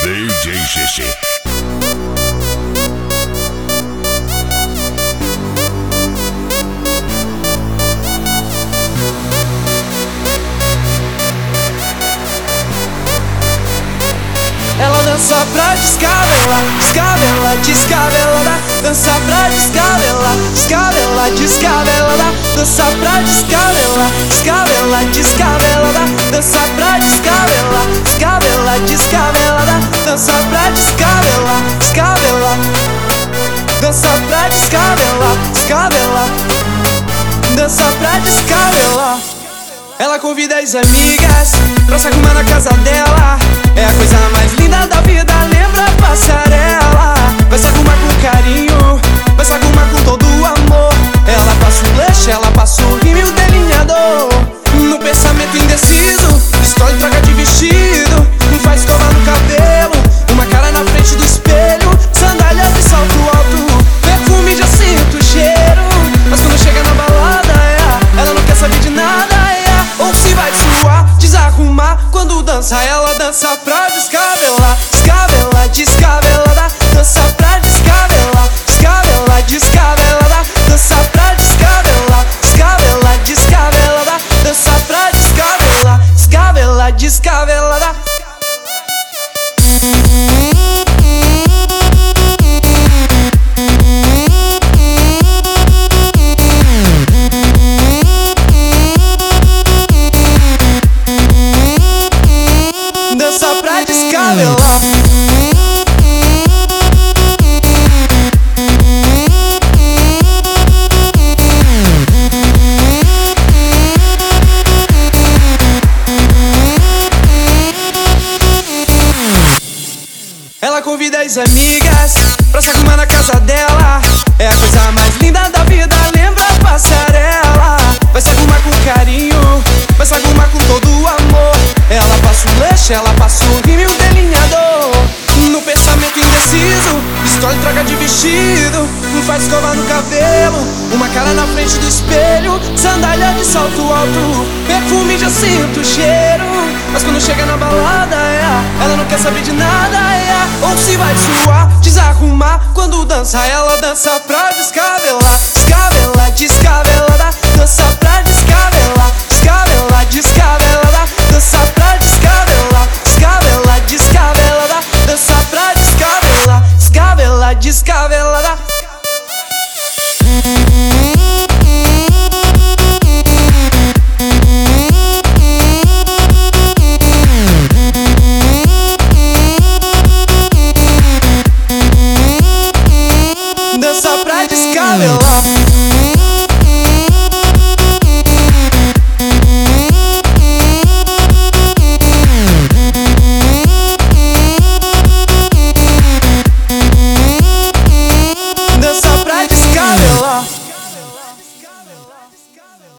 DJ Xixi. Ela dança pra descabelar, descabelar, descabelada. Dança pra descabelar, descabelar, descabelada. Dança pra descabelar, descabelar, descabelada. Dança pra descabelar, descabelar, descabelada. Dança pra descabelar, descabelar. Dança pra descabelar, descabelar. Dança pra descabelar. Ela convida as amigas pra se arrumar na casa dela. É a coisa mais linda da vida, lembra a passarela. Vai se arrumar com carinho, vai se arrumar com todo o amor. Ela passa o blush, ela passa o rímel e o delineador. No pensamento indeciso, escolhe troca de vestido. Não faz escova no cabelo, uma cara na frente do espelho. Sandália de salto alto, perfume já sinto o cheiro. Mas quando chega na balada, ela não quer saber de nada. Ou se vai suar, desarrumar. Quando dança, ela dança pra descabelar, descabelar, descabelada. Dança pra descabelar, descabelar, descabelada. Dança pra descabelar, descabelar, descabelada. Dança pra descabelar, descabelar, descabelada. Dança pra descabelar. Ela convida as amigas pra se arrumar na casa dela. É a coisa mais linda da vida, lembra a passarela. Vai se arrumar com carinho, vai se arrumar com todo o amor. Ela passa o blush, ela passa o rímel e o delineador. No pensamento indeciso, escolhe troca de vestido. Não faz escova no cabelo, uma cara na frente do espelho. Sandália de salto alto, perfume já sinto o cheiro. Mas quando chega na balada, ela não quer saber de nada. Ou se vai suar, desarrumar. Quando dança, ela dança pra descabelar, descabelar, descabelada. Dança pra descabelar, descabelar, descabelada. Dança pra descabelar, descabelar, descabelada. Dança pra descabelar, descabelar, descabelada. Dança pra descabelar.